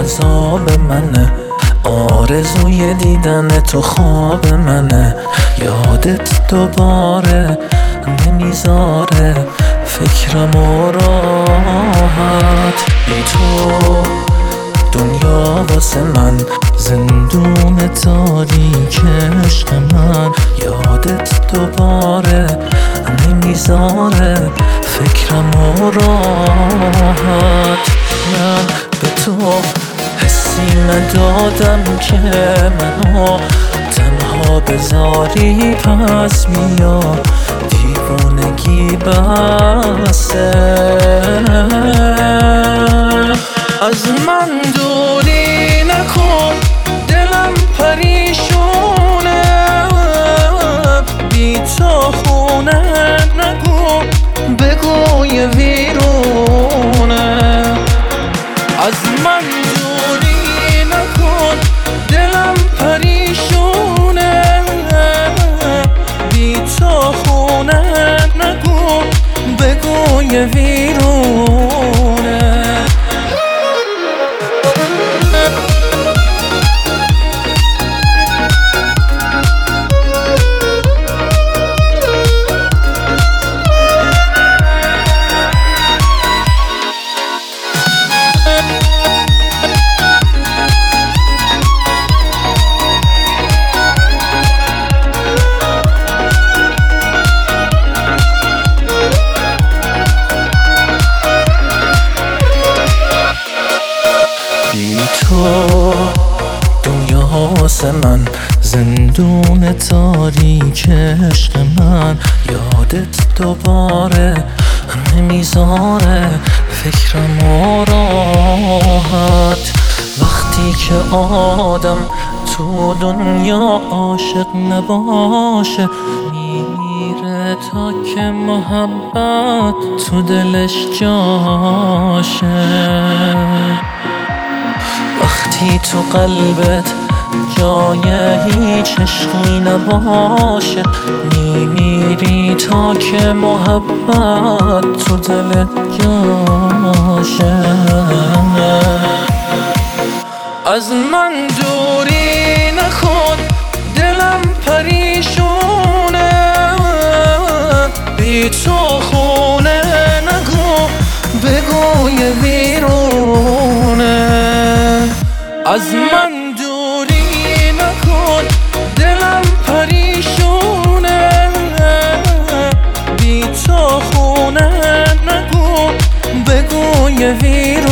عذاب منه، آرزوی دیدن تو خواب منه. یادت دوباره نمیذاره فکرم و راحت. بی تو دنیا واسه من زندون تاریک عشق من. یادت دوباره نمیذاره فکرم و راحت. من به تو حسی ندادم که منو تنها بذاری، پس بیا دیوونگی بسه. از من دوری نکن، دلم پریشونه، بی تو خونه نگو، بگو یه ویرونه. از من دوری نکن، دلم پریشونه، بی تو خونه نگو، بگو یه ویرونه. بی تو دنیا واسه من زندون تاریک عشق من. یادت دوباره نمیذاره فکرم و راحت. وقتی که آدم تو دنیا عاشق نباشه، میمیره تا که محبت تو دلش جاشه. وقتی تو قلبت جای هیچ عشقی نباشه، میمیری تا که محبت تو دلت جاشه. از من دوری نکن، دلم پریشونه، بی تو خونه نگو، بگو یه ویرونه. از من دوری نکن، دلم پریشونه، بی تو خونه نگو، بگو یه ویرونه.